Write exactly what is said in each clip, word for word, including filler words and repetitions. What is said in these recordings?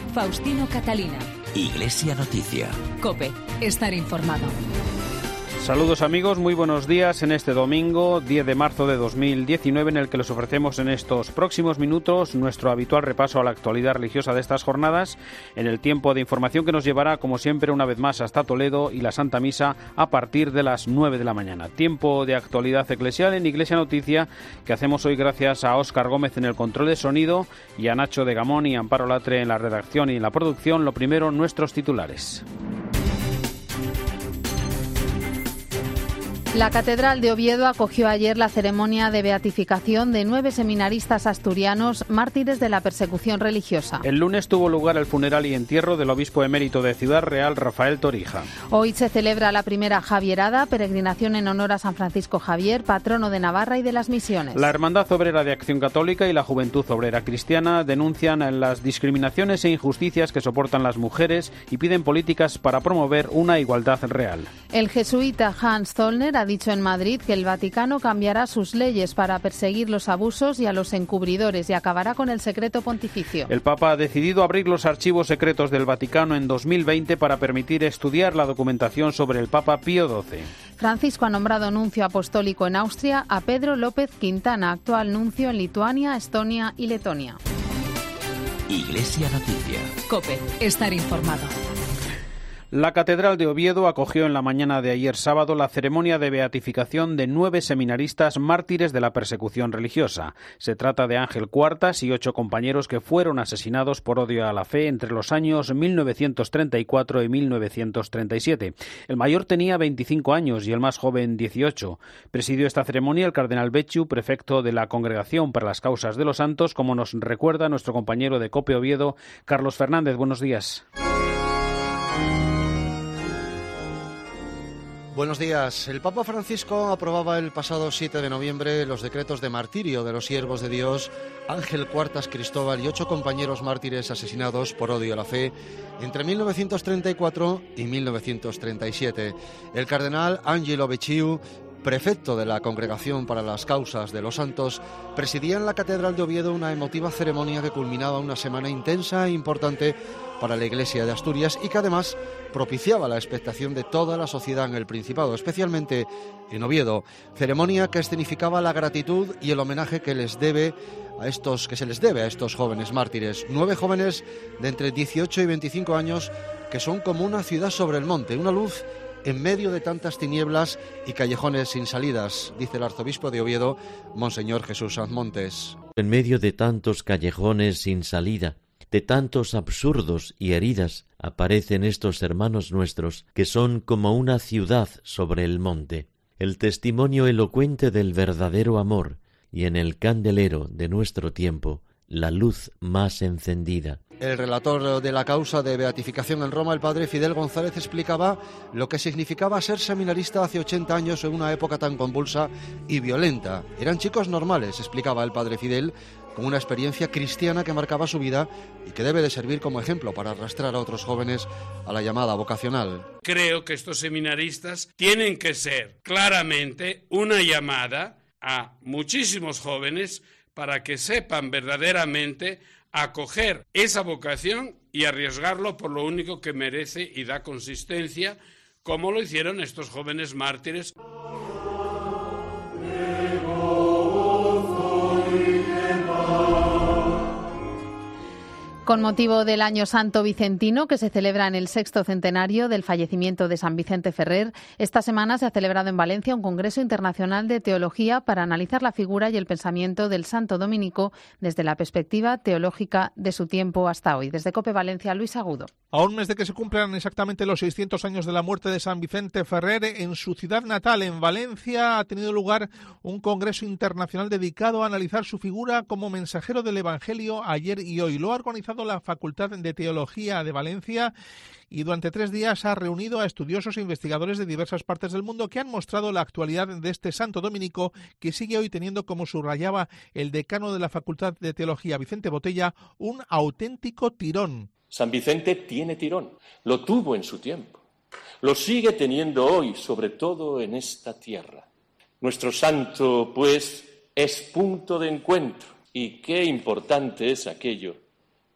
Faustino Catalina. Iglesia Noticia. COPE. Estar informado. Saludos amigos, muy buenos días en este domingo diez de marzo de dos mil diecinueve, en el que les ofrecemos en estos próximos minutos nuestro habitual repaso a la actualidad religiosa de estas jornadas, en el tiempo de información que nos llevará como siempre una vez más hasta Toledo y la Santa Misa a partir de las nueve de la mañana. Tiempo de actualidad eclesial en Iglesia Noticia que hacemos hoy gracias a Óscar Gómez en el control de sonido y a Nacho de Gamón y Amparo Latre en la redacción y en la producción. Lo primero, nuestros titulares. La Catedral de Oviedo acogió ayer la ceremonia de beatificación de nueve seminaristas asturianos mártires de la persecución religiosa. El lunes tuvo lugar el funeral y entierro del obispo emérito de Ciudad Real, Rafael Torija. Hoy se celebra la primera Javierada, peregrinación en honor a San Francisco Javier, patrono de Navarra y de las Misiones. La Hermandad Obrera de Acción Católica y la Juventud Obrera Cristiana denuncian las discriminaciones e injusticias que soportan las mujeres y piden políticas para promover una igualdad real. El jesuita Hans Zollner ha dicho en Madrid que el Vaticano cambiará sus leyes para perseguir los abusos y a los encubridores y acabará con el secreto pontificio. El Papa ha decidido abrir los archivos secretos del Vaticano en dos mil veinte para permitir estudiar la documentación sobre el Papa Pío doce. Francisco ha nombrado nuncio apostólico en Austria a Pedro López Quintana, actual nuncio en Lituania, Estonia y Letonia. Iglesia Noticia. COPE. Estar informado. La Catedral de Oviedo acogió en la mañana de ayer sábado la ceremonia de beatificación de nueve seminaristas mártires de la persecución religiosa. Se trata de Ángel Cuartas y ocho compañeros que fueron asesinados por odio a la fe entre los años mil novecientos treinta y cuatro y mil novecientos treinta y siete. El mayor tenía veinticinco años y el más joven dieciocho. Presidió esta ceremonia el cardenal Becciu, prefecto de la Congregación para las Causas de los Santos, como nos recuerda nuestro compañero de COPE Oviedo, Carlos Fernández. Buenos días. Buenos días. El Papa Francisco aprobaba el pasado siete de noviembre los decretos de martirio de los siervos de Dios Ángel Cuartas Cristóbal y ocho compañeros mártires asesinados por odio a la fe entre mil novecientos treinta y cuatro y mil novecientos treinta y siete. El cardenal Angelo Becciu, prefecto de la Congregación para las Causas de los Santos, presidía en la Catedral de Oviedo una emotiva ceremonia que culminaba una semana intensa e importante para la Iglesia de Asturias y que además propiciaba la expectación de toda la sociedad en el Principado, especialmente en Oviedo. Ceremonia que escenificaba la gratitud y el homenaje que les debe a estos, que se les debe a estos jóvenes mártires. Nueve jóvenes de entre dieciocho y veinticinco años que son como una ciudad sobre el monte, una luz en medio de tantas tinieblas y callejones sin salidas, dice el arzobispo de Oviedo, Monseñor Jesús Sanz Montes. En medio de tantos callejones sin salida, de tantos absurdos y heridas, aparecen estos hermanos nuestros, que son como una ciudad sobre el monte, el testimonio elocuente del verdadero amor, y en el candelero de nuestro tiempo, la luz más encendida. El relator de la causa de beatificación en Roma, el padre Fidel González, explicaba lo que significaba ser seminarista hace ochenta años en una época tan convulsa y violenta. Eran chicos normales, explicaba el padre Fidel, con una experiencia cristiana que marcaba su vida y que debe de servir como ejemplo para arrastrar a otros jóvenes a la llamada vocacional. Creo que estos seminaristas tienen que ser claramente una llamada a muchísimos jóvenes para que sepan verdaderamente acoger esa vocación y arriesgarlo por lo único que merece y da consistencia, como lo hicieron estos jóvenes mártires. Con motivo del Año Santo Vicentino, que se celebra en el sexto centenario del fallecimiento de San Vicente Ferrer, esta semana se ha celebrado en Valencia un Congreso Internacional de Teología para analizar la figura y el pensamiento del santo dominico desde la perspectiva teológica de su tiempo hasta hoy. Desde COPE Valencia, Luis Agudo. A un mes de que se cumplan exactamente los seiscientos años de la muerte de San Vicente Ferrer, en su ciudad natal, en Valencia, ha tenido lugar un Congreso Internacional dedicado a analizar su figura como mensajero del Evangelio ayer y hoy. Lo ha organizado la Facultad de Teología de Valencia y durante tres días ha reunido a estudiosos e investigadores de diversas partes del mundo que han mostrado la actualidad de este santo dominico que sigue hoy teniendo, como subrayaba el decano de la Facultad de Teología, Vicente Botella, un auténtico tirón. San Vicente tiene tirón, lo tuvo en su tiempo, lo sigue teniendo hoy, sobre todo en esta tierra. Nuestro santo, pues, es punto de encuentro, y qué importante es aquello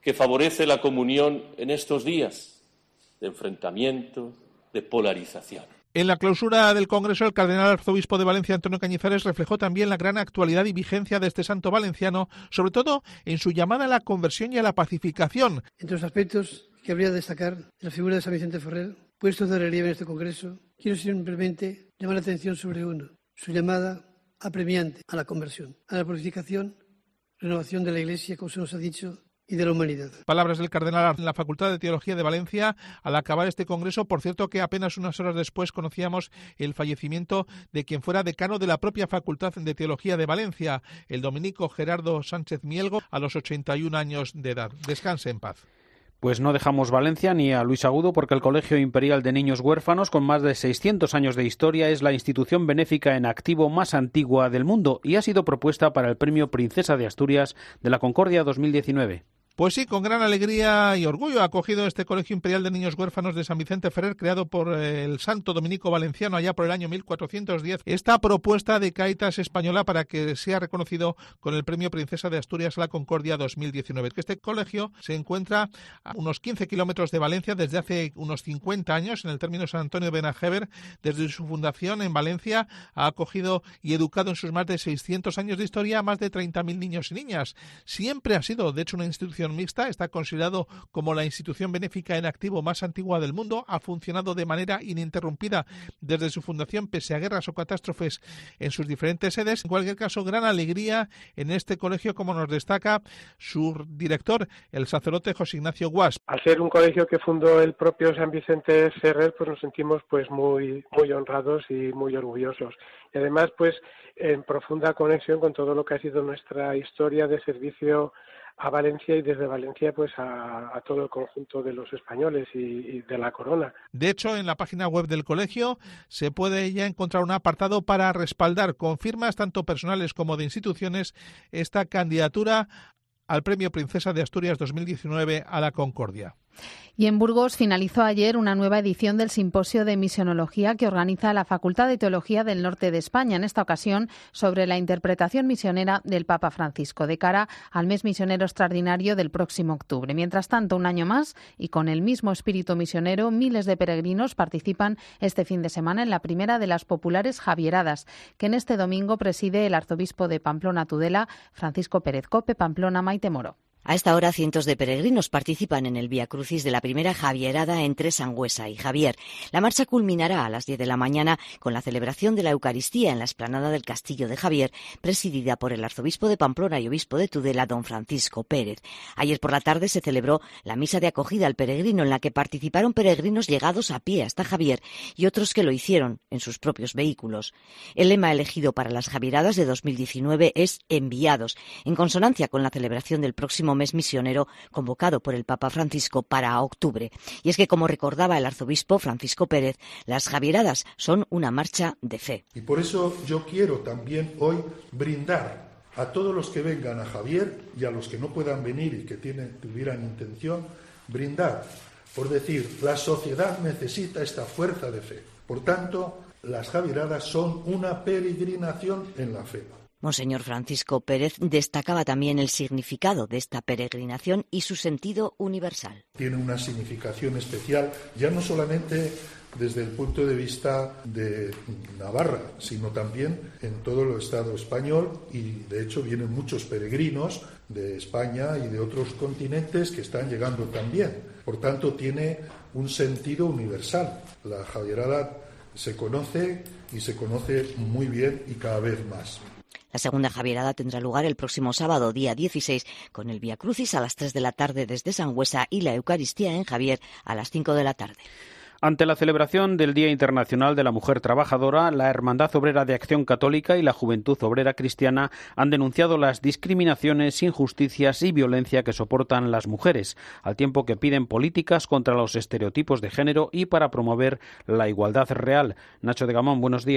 que favorece la comunión en estos días de enfrentamiento, de polarización. En la clausura del Congreso, el cardenal arzobispo de Valencia, Antonio Cañizares, reflejó también la gran actualidad y vigencia de este santo valenciano, sobre todo en su llamada a la conversión y a la pacificación. Entre los aspectos que habría de destacar de la figura de San Vicente Ferrer, puestos de relieve en este Congreso, quiero simplemente llamar la atención sobre uno, su llamada apremiante a la conversión, a la purificación, renovación de la Iglesia, como se nos ha dicho, y de la humanidad. Palabras del cardenal en la Facultad de Teología de Valencia al acabar este congreso. Por cierto, que apenas unas horas después conocíamos el fallecimiento de quien fuera decano de la propia Facultad de Teología de Valencia, el dominico Gerardo Sánchez Mielgo, a los ochenta y un años de edad. Descanse en paz. Pues no dejamos Valencia ni a Luis Agudo, porque el Colegio Imperial de Niños Huérfanos, con más de seiscientos años de historia, es la institución benéfica en activo más antigua del mundo y ha sido propuesta para el Premio Princesa de Asturias de la Concordia dos mil diecinueve. Pues sí, con gran alegría y orgullo ha acogido este Colegio Imperial de Niños Huérfanos de San Vicente Ferrer, creado por el santo dominico valenciano allá por el año mil cuatrocientos diez, esta propuesta de Cáritas española para que sea reconocido con el Premio Princesa de Asturias a la Concordia dos mil diecinueve. Que este colegio se encuentra a unos quince kilómetros de Valencia desde hace unos cincuenta años, en el término San Antonio de Benajever. Desde su fundación en Valencia ha acogido y educado en sus más de seiscientos años de historia a más de treinta mil niños y niñas. Siempre ha sido, de hecho, una institución mixta, está considerado como la institución benéfica en activo más antigua del mundo, ha funcionado de manera ininterrumpida desde su fundación pese a guerras o catástrofes en sus diferentes sedes. En cualquier caso, gran alegría en este colegio, como nos destaca su director, el sacerdote José Ignacio Guas. Al ser un colegio que fundó el propio San Vicente Ferrer, pues nos sentimos pues muy muy honrados y muy orgullosos. Y además, pues en profunda conexión con todo lo que ha sido nuestra historia de servicio a Valencia y desde Valencia pues a, a todo el conjunto de los españoles y, y de la corona. De hecho, en la página web del colegio se puede ya encontrar un apartado para respaldar con firmas tanto personales como de instituciones esta candidatura al Premio Princesa de Asturias dos mil diecinueve a la Concordia. Y en Burgos finalizó ayer una nueva edición del Simposio de Misionología que organiza la Facultad de Teología del Norte de España, en esta ocasión sobre la interpretación misionera del Papa Francisco, de cara al mes misionero extraordinario del próximo octubre. Mientras tanto, un año más, y con el mismo espíritu misionero, miles de peregrinos participan este fin de semana en la primera de las populares Javieradas, que en este domingo preside el arzobispo de Pamplona Tudela, Francisco Pérez. Cope, Pamplona, Maite Moro. A esta hora, cientos de peregrinos participan en el Vía Crucis de la primera Javierada entre Sangüesa y Javier. La marcha culminará a las diez de la mañana con la celebración de la Eucaristía en la explanada del Castillo de Javier, presidida por el arzobispo de Pamplona y obispo de Tudela, don Francisco Pérez. Ayer por la tarde se celebró la misa de acogida al peregrino, en la que participaron peregrinos llegados a pie hasta Javier y otros que lo hicieron en sus propios vehículos. El lema elegido para las Javieradas de dos mil diecinueve es Enviados, en consonancia con la celebración del próximo mes misionero convocado por el Papa Francisco para octubre. Y es que, como recordaba el arzobispo Francisco Pérez, las Javieradas son una marcha de fe. Y por eso yo quiero también hoy brindar a todos los que vengan a Javier y a los que no puedan venir y que tienen, tuvieran intención, brindar por decir, la sociedad necesita esta fuerza de fe. Por tanto, las Javieradas son una peregrinación en la fe. Monseñor Francisco Pérez destacaba también el significado de esta peregrinación y su sentido universal. Tiene una significación especial, ya no solamente desde el punto de vista de Navarra, sino también en todo el Estado español, y de hecho vienen muchos peregrinos de España y de otros continentes que están llegando también. Por tanto, tiene un sentido universal. La Javierada se conoce y se conoce muy bien y cada vez más. La segunda Javierada tendrá lugar el próximo sábado, día dieciséis, con el Vía Crucis a las tres de la tarde desde Sangüesa y la Eucaristía en Javier a las cinco de la tarde. Ante la celebración del Día Internacional de la Mujer Trabajadora, la Hermandad Obrera de Acción Católica y la Juventud Obrera Cristiana han denunciado las discriminaciones, injusticias y violencia que soportan las mujeres, al tiempo que piden políticas contra los estereotipos de género y para promover la igualdad real. Nacho de Gamón, buenos días.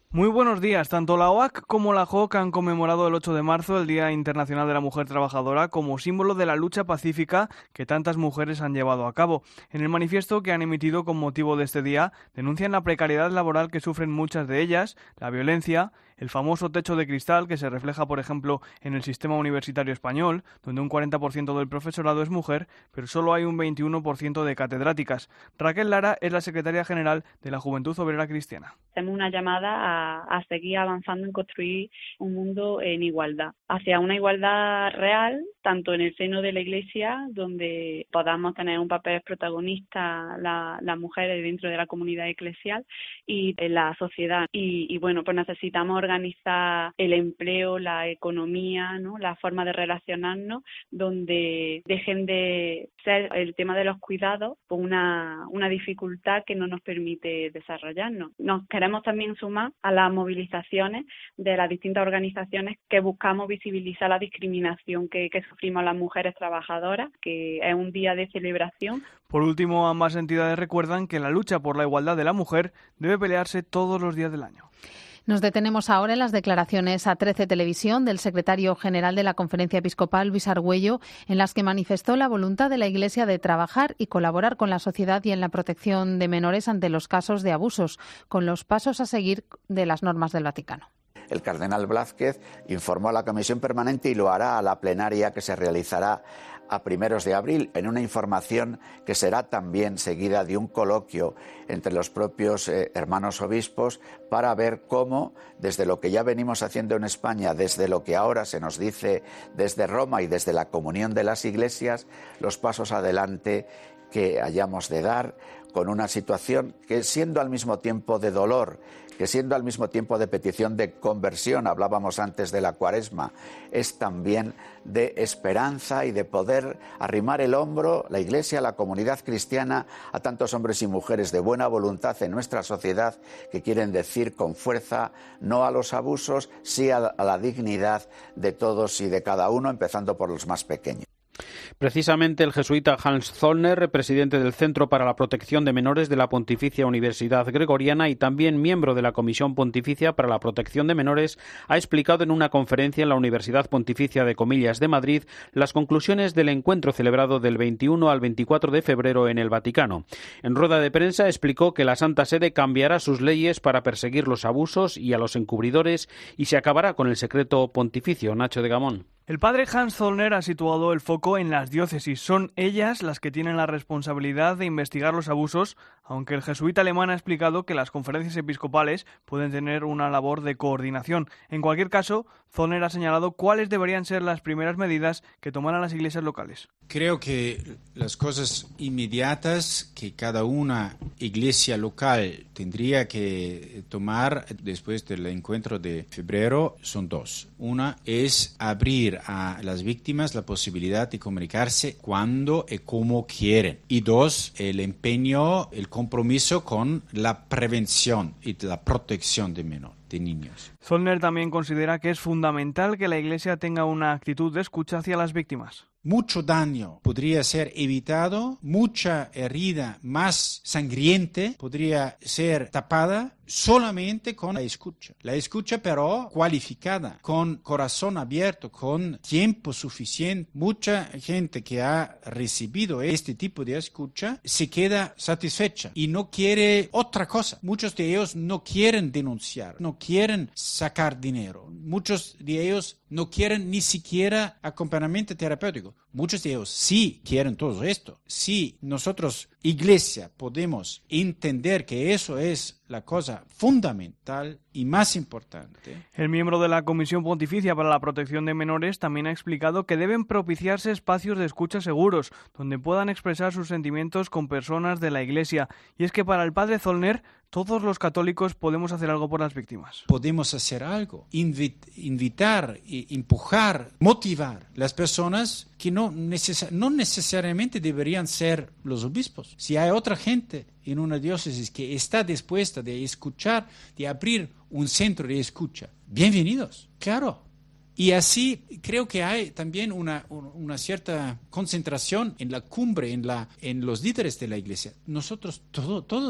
Muy buenos días. Tanto la O A C como la J O C han conmemorado el ocho de marzo, el Día Internacional de la Mujer Trabajadora, como símbolo de la lucha pacífica que tantas mujeres han llevado a cabo. En el manifiesto que han emitido con motivo de este día, denuncian la precariedad laboral que sufren muchas de ellas, la violencia, el famoso techo de cristal que se refleja, por ejemplo, en el sistema universitario español, donde un cuarenta por ciento del profesorado es mujer, pero solo hay un veintiuno por ciento de catedráticas. Raquel Lara es la secretaria general de la Juventud Obrera Cristiana. Hacemos una llamada a, a seguir avanzando en construir un mundo en igualdad, hacia una igualdad real, tanto en el seno de la Iglesia, donde podamos tener un papel protagonista las la mujeres dentro de la comunidad eclesial, y en la sociedad. Y, y bueno, pues necesitamos organizar el empleo, la economía, ¿no?, la forma de relacionarnos, donde dejen de ser el tema de los cuidados pues una, una dificultad que no nos permite desarrollarnos. Nos queremos también sumar a las movilizaciones de las distintas organizaciones que buscamos visibilizar la discriminación que, que sufrimos las mujeres trabajadoras, que es un día de celebración. Por último, ambas entidades recuerdan que la lucha por la igualdad de la mujer debe pelearse todos los días del año. Nos detenemos ahora en las declaraciones a trece Televisión del secretario general de la Conferencia Episcopal, Luis Argüello, en las que manifestó la voluntad de la Iglesia de trabajar y colaborar con la sociedad y en la protección de menores ante los casos de abusos, con los pasos a seguir de las normas del Vaticano. El cardenal Blázquez informó a la Comisión Permanente y lo hará a la plenaria que se realizará a primeros de abril, en una información que será también seguida de un coloquio entre los propios eh, hermanos obispos para ver cómo, desde lo que ya venimos haciendo en España, desde lo que ahora se nos dice desde Roma y desde la comunión de las iglesias, los pasos adelante que hayamos de dar con una situación que, siendo al mismo tiempo de dolor, que siendo al mismo tiempo de petición de conversión, hablábamos antes de la Cuaresma, es también de esperanza y de poder arrimar el hombro, la Iglesia, la comunidad cristiana, a tantos hombres y mujeres de buena voluntad en nuestra sociedad que quieren decir con fuerza no a los abusos, sí a la dignidad de todos y de cada uno, empezando por los más pequeños. Precisamente el jesuita Hans Zollner, presidente del Centro para la Protección de Menores de la Pontificia Universidad Gregoriana y también miembro de la Comisión Pontificia para la Protección de Menores, ha explicado en una conferencia en la Universidad Pontificia de Comillas de Madrid las conclusiones del encuentro celebrado del veintiuno al veinticuatro de febrero en el Vaticano. En rueda de prensa explicó que la Santa Sede cambiará sus leyes para perseguir los abusos y a los encubridores y se acabará con el secreto pontificio. Nacho de Gamón. El padre Hans Zollner ha situado el foco en las diócesis. Son ellas las que tienen la responsabilidad de investigar los abusos, aunque el jesuita alemán ha explicado que las conferencias episcopales pueden tener una labor de coordinación. En cualquier caso, Zollner ha señalado cuáles deberían ser las primeras medidas que tomaran las iglesias locales. Creo que las cosas inmediatas que cada una iglesia local tendría que tomar después del encuentro de febrero son dos. Una es abrir a las víctimas la posibilidad de comunicarse cuando y cómo quieren. Y dos, el empeño, el compromiso con la prevención y la protección de menores, de niños. Zollner también considera que es fundamental que la Iglesia tenga una actitud de escucha hacia las víctimas. Mucho daño podría ser evitado, mucha herida más sangriente podría ser tapada solamente con la escucha. La escucha pero cualificada, con corazón abierto, con tiempo suficiente. Mucha gente que ha recibido este tipo de escucha se queda satisfecha y no quiere otra cosa. Muchos de ellos no quieren denunciar, no quieren sacar dinero. Muchos de ellos no quieren ni siquiera acompañamiento terapéutico. Muchos de ellos sí quieren todo esto. Si nosotros, iglesia, podemos entender que eso es la cosa fundamental y más importante. El miembro de la Comisión Pontificia para la Protección de Menores también ha explicado que deben propiciarse espacios de escucha seguros, donde puedan expresar sus sentimientos con personas de la Iglesia. Y es que para el padre Zollner, todos los católicos podemos hacer algo por las víctimas. Podemos hacer algo, invit- invitar, empujar, motivar las personas que no, neces- no necesariamente deberían ser los obispos. Si hay otra gente en una diócesis que está dispuesta de escuchar, de abrir un centro de escucha, bienvenidos, claro. Y así creo que hay también una, una cierta concentración en la cumbre, en, la, en los líderes de la Iglesia. Nosotros todo, todos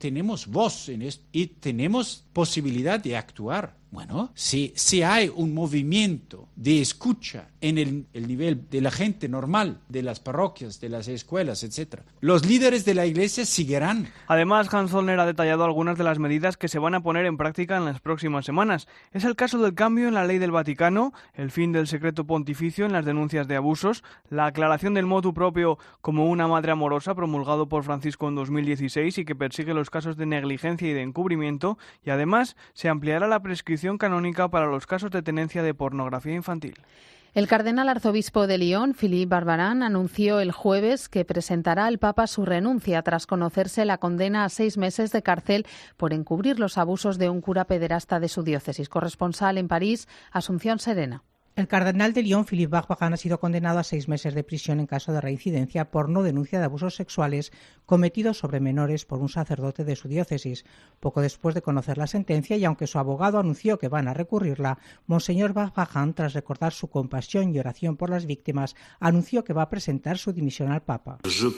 tenemos voz en esto y tenemos posibilidad de actuar. Bueno, si, si hay un movimiento de escucha en el, el nivel de la gente normal, de las parroquias, de las escuelas, etcétera, los líderes de la Iglesia seguirán. Además, Hans Zollner ha detallado algunas de las medidas que se van a poner en práctica en las próximas semanas. Es el caso del cambio en la ley del Vaticano, el fin del secreto pontificio en las denuncias de abusos, la aclaración del motu proprio como una madre amorosa promulgado por Francisco en dos mil dieciséis y que persigue los casos de negligencia y de encubrimiento, y además se ampliará la prescripción canónica para los casos de tenencia de pornografía infantil. El cardenal arzobispo de Lyon, Philippe Barbarin, anunció el jueves que presentará al Papa su renuncia tras conocerse la condena a seis meses de cárcel por encubrir los abusos de un cura pederasta de su diócesis. Corresponsal en París, Asunción Serena. El cardenal de Lyon, Philippe Barbarin, ha sido condenado a seis meses de prisión en caso de reincidencia por no denuncia de abusos sexuales cometidos sobre menores por un sacerdote de su diócesis. Poco después de conocer la sentencia, y aunque su abogado anunció que van a recurrirla, Monseñor Barbarin, tras recordar su compasión y oración por las víctimas, anunció que va a presentar su dimisión al Papa.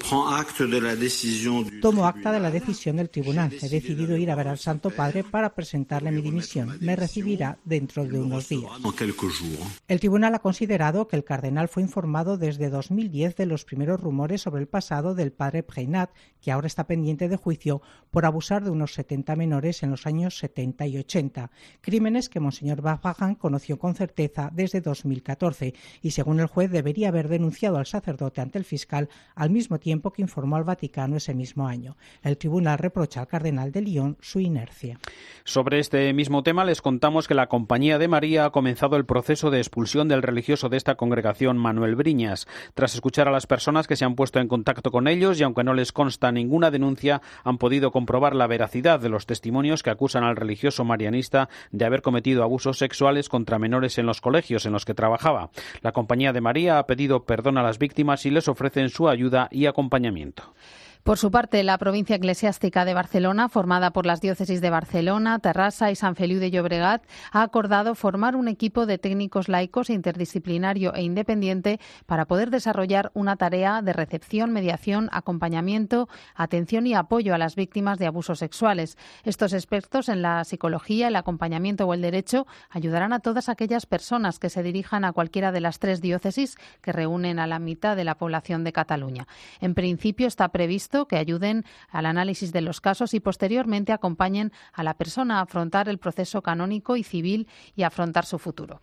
Tomo acta de la decisión del tribunal. He decidido ir a ver al Santo Padre para presentarle mi dimisión. Me recibirá dentro de unos días. El tribunal ha considerado que el cardenal fue informado desde dos mil diez de los primeros rumores sobre el pasado del padre Preinat, que ahora está pendiente de juicio por abusar de unos setenta menores en los años setenta y ochenta, crímenes que Monseñor Barbarin conoció con certeza desde dos mil catorce y, según el juez, debería haber denunciado al sacerdote ante el fiscal al mismo tiempo que informó al Vaticano ese mismo año. El tribunal reprocha al cardenal de Lyon su inercia. Sobre este mismo tema les contamos que la Compañía de María ha comenzado el proceso de expulsión del religioso de esta congregación, Manuel Briñas. Tras escuchar a las personas que se han puesto en contacto con ellos y aunque no les consta ninguna denuncia, han podido comprobar la veracidad de los testimonios que acusan al religioso marianista de haber cometido abusos sexuales contra menores en los colegios en los que trabajaba. La Compañía de María ha pedido perdón a las víctimas y les ofrecen su ayuda y acompañamiento. Por su parte, la provincia eclesiástica de Barcelona, formada por las diócesis de Barcelona, Terrassa y Sant Feliu de Llobregat, ha acordado formar un equipo de técnicos laicos interdisciplinario e independiente para poder desarrollar una tarea de recepción, mediación, acompañamiento, atención y apoyo a las víctimas de abusos sexuales. Estos expertos en la psicología, el acompañamiento o el derecho ayudarán a todas aquellas personas que se dirijan a cualquiera de las tres diócesis que reúnen a la mitad de la población de Cataluña. En principio está previsto que ayuden al análisis de los casos y posteriormente acompañen a la persona a afrontar el proceso canónico y civil y a afrontar su futuro.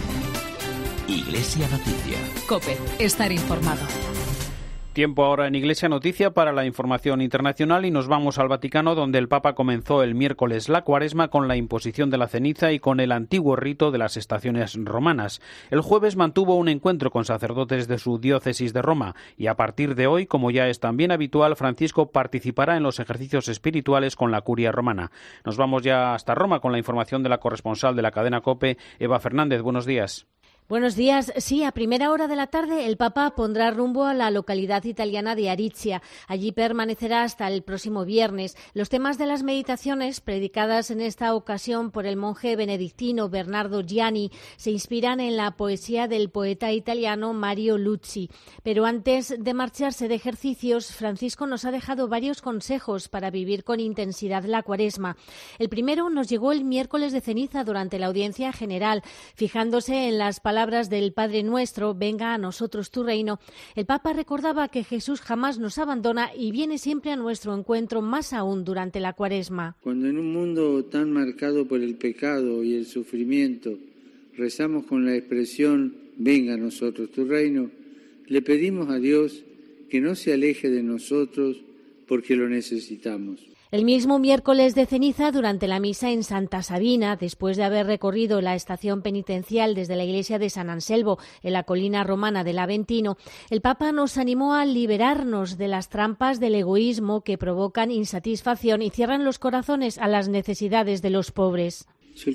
Iglesia Noticia. COPE. Estar informado. Tiempo ahora en Iglesia Noticia para la información internacional y nos vamos al Vaticano, donde el Papa comenzó el miércoles la Cuaresma con la imposición de la ceniza y con el antiguo rito de las estaciones romanas. El jueves mantuvo un encuentro con sacerdotes de su diócesis de Roma y a partir de hoy, como ya es también habitual, Francisco participará en los ejercicios espirituales con la curia romana. Nos vamos ya hasta Roma con la información de la corresponsal de la cadena COPE, Eva Fernández. Buenos días. Buenos días. Sí, a primera hora de la tarde el Papa pondrá rumbo a la localidad italiana de Aricia. Allí permanecerá hasta el próximo viernes. Los temas de las meditaciones, predicadas en esta ocasión por el monje benedictino Bernardo Gianni, se inspiran en la poesía del poeta italiano Mario Luzzi. Pero antes de marcharse de ejercicios, Francisco nos ha dejado varios consejos para vivir con intensidad la Cuaresma. El primero nos llegó el miércoles de ceniza durante la audiencia general, fijándose en las palabras palabras del Padre Nuestro, venga a nosotros tu reino. El Papa recordaba que Jesús jamás nos abandona y viene siempre a nuestro encuentro, más aún durante la Cuaresma. Cuando en un mundo tan marcado por el pecado y el sufrimiento rezamos con la expresión venga a nosotros tu reino, le pedimos a Dios que no se aleje de nosotros porque lo necesitamos. El mismo miércoles de ceniza, durante la misa en Santa Sabina, después de haber recorrido la estación penitencial desde la iglesia de San Anselmo, en la colina romana del Aventino, el Papa nos animó a liberarnos de las trampas del egoísmo que provocan insatisfacción y cierran los corazones a las necesidades de los pobres.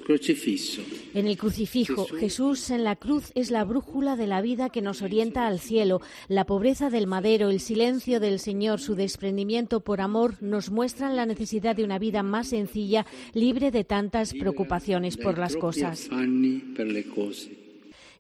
En el crucifijo, Jesús en la cruz es la brújula de la vida que nos orienta al cielo. La pobreza del madero, el silencio del Señor, su desprendimiento por amor nos muestran la necesidad de una vida más sencilla, libre de tantas preocupaciones por las cosas.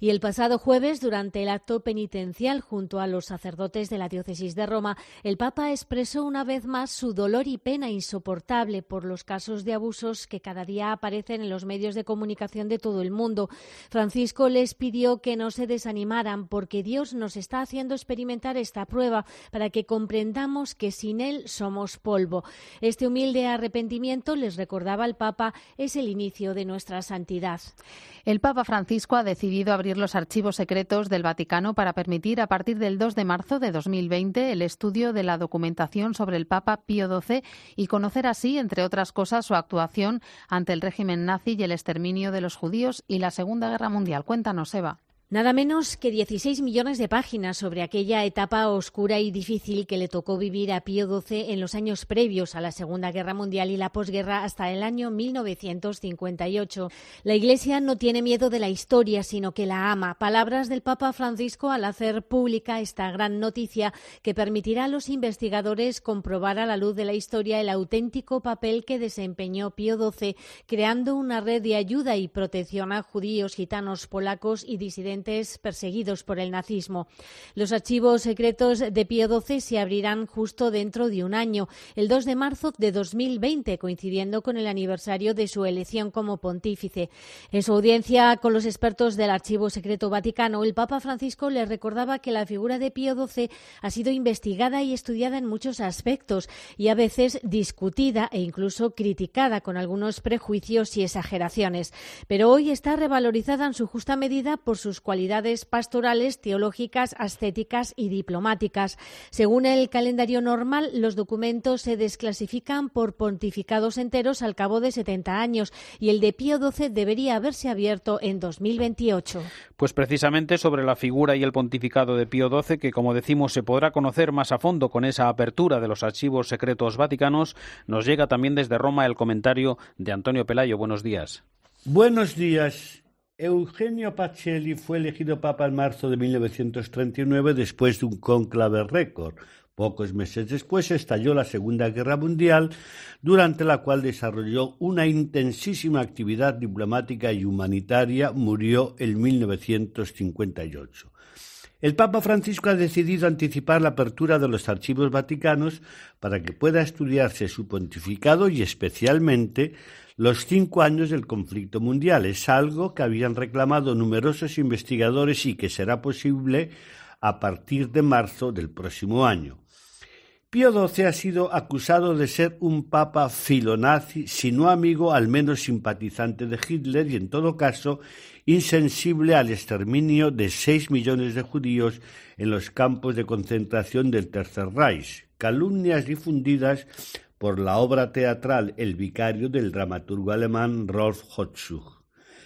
Y el pasado jueves, durante el acto penitencial junto a los sacerdotes de la diócesis de Roma, el Papa expresó una vez más su dolor y pena insoportable por los casos de abusos que cada día aparecen en los medios de comunicación de todo el mundo. Francisco les pidió que no se desanimaran porque Dios nos está haciendo experimentar esta prueba para que comprendamos que sin Él somos polvo. Este humilde arrepentimiento, les recordaba el Papa, es el inicio de nuestra santidad. El Papa Francisco ha decidido abrir los archivos secretos del Vaticano para permitir a partir del dos de marzo de dos mil veinte el estudio de la documentación sobre el Papa Pío doce y conocer así, entre otras cosas, su actuación ante el régimen nazi y el exterminio de los judíos y la Segunda Guerra Mundial. Cuéntanos, Eva. Nada menos que dieciséis millones de páginas sobre aquella etapa oscura y difícil que le tocó vivir a Pío doce en los años previos a la Segunda Guerra Mundial y la posguerra hasta el año mil novecientos cincuenta y ocho. La Iglesia no tiene miedo de la historia, sino que la ama. Palabras del Papa Francisco al hacer pública esta gran noticia que permitirá a los investigadores comprobar a la luz de la historia el auténtico papel que desempeñó Pío doce, creando una red de ayuda y protección a judíos, gitanos, polacos y disidentes perseguidos por el nazismo. Los archivos secretos de Pío doce se abrirán justo dentro de un año, el dos de marzo de dos mil veinte, coincidiendo con el aniversario de su elección como pontífice. En su audiencia con los expertos del Archivo Secreto Vaticano, el Papa Francisco les recordaba que la figura de Pío doce ha sido investigada y estudiada en muchos aspectos y a veces discutida e incluso criticada con algunos prejuicios y exageraciones, pero hoy está revalorizada en su justa medida por sus cualidades pastorales, teológicas, ascéticas y diplomáticas. Según el calendario normal, los documentos se desclasifican por pontificados enteros al cabo de setenta años y el de Pío doce debería haberse abierto en dos mil veintiocho. Pues precisamente sobre la figura y el pontificado de Pío doce, que como decimos se podrá conocer más a fondo con esa apertura de los archivos secretos vaticanos, nos llega también desde Roma el comentario de Antonio Pelayo. Buenos días. Buenos días. Eugenio Pacelli fue elegido papa en marzo de mil novecientos treinta y nueve después de un cónclave récord. Pocos meses después estalló la Segunda Guerra Mundial, durante la cual desarrolló una intensísima actividad diplomática y humanitaria. Murió en mil novecientos cincuenta y ocho. El Papa Francisco ha decidido anticipar la apertura de los archivos vaticanos para que pueda estudiarse su pontificado y especialmente los cinco años del conflicto mundial. Es algo que habían reclamado numerosos investigadores y que será posible a partir de marzo del próximo año. Pío doce ha sido acusado de ser un papa filonazi, si no amigo, al menos simpatizante de Hitler y, en todo caso, insensible al exterminio de seis millones de judíos en los campos de concentración del Tercer Reich, calumnias difundidas por la obra teatral El vicario del dramaturgo alemán Rolf Hotzug.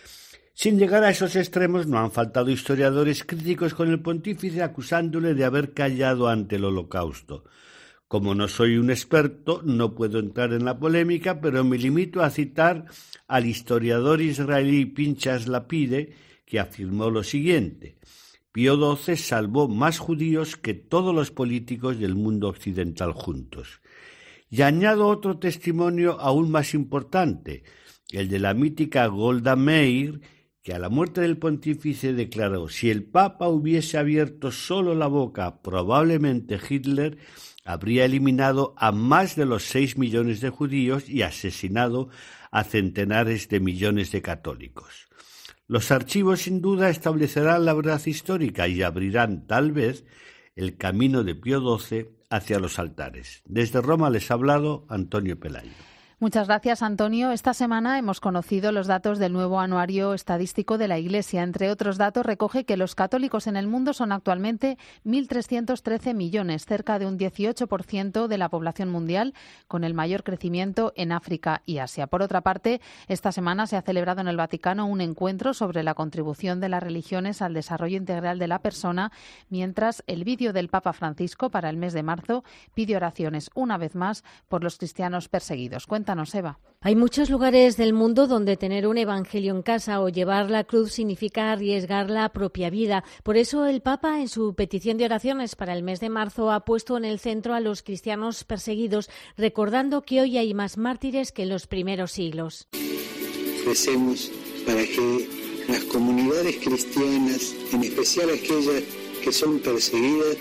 Sin llegar a esos extremos, no han faltado historiadores críticos con el pontífice acusándole de haber callado ante el Holocausto. Como no soy un experto, no puedo entrar en la polémica, pero me limito a citar al historiador israelí Pinchas Lapide, que afirmó lo siguiente: Pío doce salvó más judíos que todos los políticos del mundo occidental juntos. Y añado otro testimonio aún más importante, el de la mítica Golda Meir, que a la muerte del pontífice declaró: si el Papa hubiese abierto solo la boca, probablemente Hitler habría eliminado a más de los seis millones de judíos y asesinado a centenares de millones de católicos. Los archivos sin duda establecerán la verdad histórica y abrirán, tal vez, el camino de Pío doce hacia los altares. Desde Roma les ha hablado Antonio Pelayo. Muchas gracias, Antonio. Esta semana hemos conocido los datos del nuevo anuario estadístico de la Iglesia. Entre otros datos, recoge que los católicos en el mundo son actualmente mil trescientos trece millones, cerca de un dieciocho por ciento de la población mundial, con el mayor crecimiento en África y Asia. Por otra parte, esta semana se ha celebrado en el Vaticano un encuentro sobre la contribución de las religiones al desarrollo integral de la persona, mientras el vídeo del Papa Francisco para el mes de marzo pide oraciones, una vez más, por los cristianos perseguidos. Cuéntanos, Eva. Hay muchos lugares del mundo donde tener un evangelio en casa o llevar la cruz significa arriesgar la propia vida. Por eso el Papa, en su petición de oraciones para el mes de marzo, ha puesto en el centro a los cristianos perseguidos, recordando que hoy hay más mártires que en los primeros siglos. Recemos para que las comunidades cristianas, en especial aquellas que son perseguidas,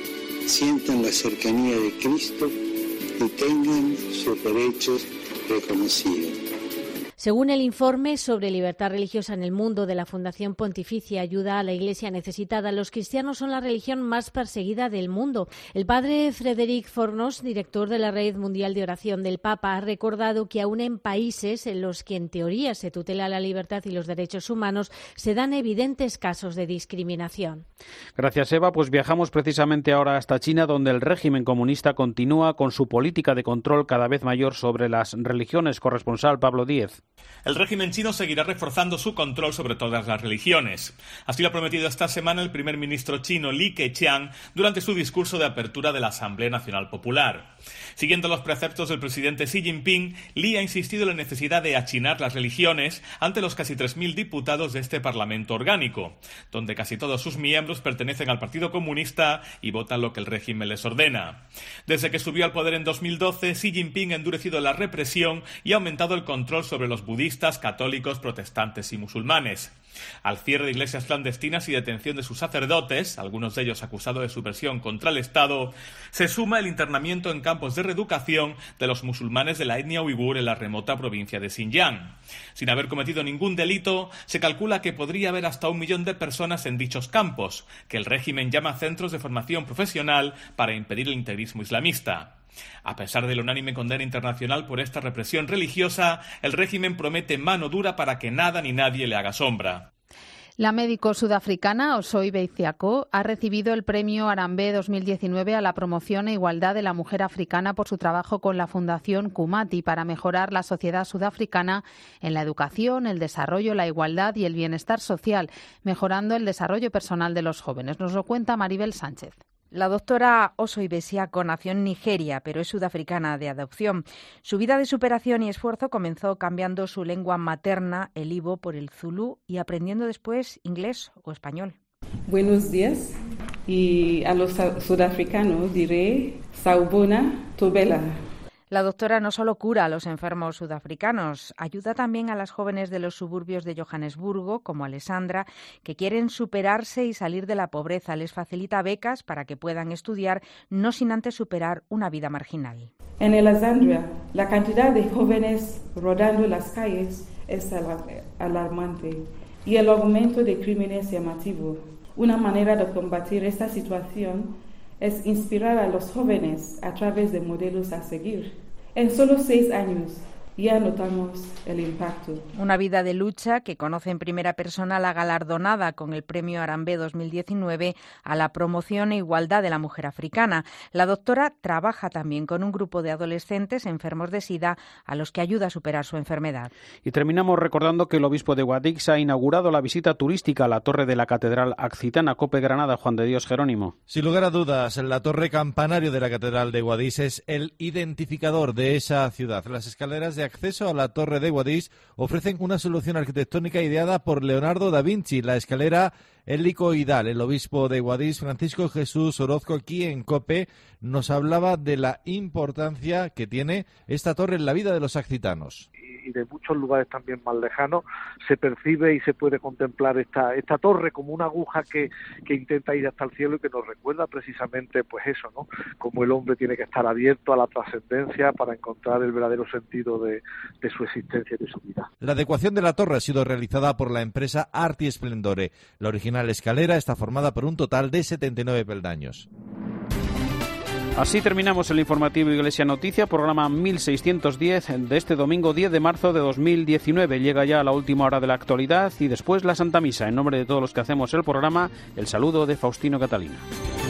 sientan la cercanía de Cristo y tengan sus derechos reconocidos. Según el informe sobre libertad religiosa en el mundo de la Fundación Pontificia Ayuda a la Iglesia Necesitada, los cristianos son la religión más perseguida del mundo. El padre Frederic Fornos, director de la Red Mundial de Oración del Papa, ha recordado que aún en países en los que en teoría se tutela la libertad y los derechos humanos, se dan evidentes casos de discriminación. Gracias, Eva. Pues viajamos precisamente ahora hasta China, donde el régimen comunista continúa con su política de control cada vez mayor sobre las religiones. Corresponsal Pablo Díez. El régimen chino seguirá reforzando su control sobre todas las religiones. Así lo ha prometido esta semana el primer ministro chino Li Keqiang durante su discurso de apertura de la Asamblea Nacional Popular. Siguiendo los preceptos del presidente Xi Jinping, Li ha insistido en la necesidad de achinar las religiones ante los casi tres mil diputados de este Parlamento orgánico, donde casi todos sus miembros pertenecen al Partido Comunista y votan lo que el régimen les ordena. Desde que subió al poder en dos mil doce, Xi Jinping ha endurecido la represión y ha aumentado el control sobre los budistas, católicos, protestantes y musulmanes. Al cierre de iglesias clandestinas y detención de sus sacerdotes, algunos de ellos acusados de subversión contra el Estado, se suma el internamiento en campos de reeducación de los musulmanes de la etnia uigur en la remota provincia de Xinjiang. Sin haber cometido ningún delito, se calcula que podría haber hasta un millón de personas en dichos campos, que el régimen llama centros de formación profesional para impedir el integrismo islamista. A pesar de la unánime condena internacional por esta represión religiosa, el régimen promete mano dura para que nada ni nadie le haga sombra. La médico sudafricana Osoibe Ezeako ha recibido el premio Arambe dos mil diecinueve a la promoción e igualdad de la mujer africana por su trabajo con la Fundación Kumati para mejorar la sociedad sudafricana en la educación, el desarrollo, la igualdad y el bienestar social, mejorando el desarrollo personal de los jóvenes. Nos lo cuenta Maribel Sánchez. La doctora Osoibe Ezeako nació en Nigeria, pero es sudafricana de adopción. Su vida de superación y esfuerzo comenzó cambiando su lengua materna, el Ibo, por el zulú y aprendiendo después inglés o español. Buenos días. Y a los sudafricanos diré Sawubona Tobela. La doctora no solo cura a los enfermos sudafricanos, ayuda también a las jóvenes de los suburbios de Johannesburgo, como Alessandra, que quieren superarse y salir de la pobreza. Les facilita becas para que puedan estudiar, no sin antes superar una vida marginal. En Alessandria, la cantidad de jóvenes rodando las calles es alarmante y el aumento de crímenes llamativo. Una manera de combatir esta situación es inspirar a los jóvenes a través de modelos a seguir. En solo seis años ya notamos el impacto. Una vida de lucha que conoce en primera persona la galardonada con el premio Arambe dos mil diecinueve a la promoción e igualdad de la mujer africana. La doctora trabaja también con un grupo de adolescentes enfermos de SIDA a los que ayuda a superar su enfermedad. Y terminamos recordando que el obispo de Guadix ha inaugurado la visita turística a la torre de la Catedral Accitana Cope Granada. Juan de Dios Jerónimo. Sin lugar a dudas, la torre campanario de la Catedral de Guadix es el identificador de esa ciudad. Las escaleras de acceso a la Torre de Guadix ofrecen una solución arquitectónica ideada por Leonardo da Vinci, la escalera helicoidal. El obispo de Guadix, Francisco Jesús Orozco, aquí en COPE, nos hablaba de la importancia que tiene esta torre en la vida de los accitanos. Y de muchos lugares también más lejanos se percibe y se puede contemplar esta esta torre como una aguja que, que intenta ir hasta el cielo y que nos recuerda precisamente pues eso, ¿no? Como el hombre tiene que estar abierto a la trascendencia para encontrar el verdadero sentido de, de su existencia y de su vida. La adecuación de la torre ha sido realizada por la empresa Arti Splendore. La original escalera está formada por un total de setenta y nueve peldaños. Así terminamos el informativo Iglesia Noticia, programa mil seiscientos diez de este domingo diez de marzo de dos mil diecinueve. Llega ya a la última hora de la actualidad y después la Santa Misa. En nombre de todos los que hacemos el programa, el saludo de Faustino Catalina.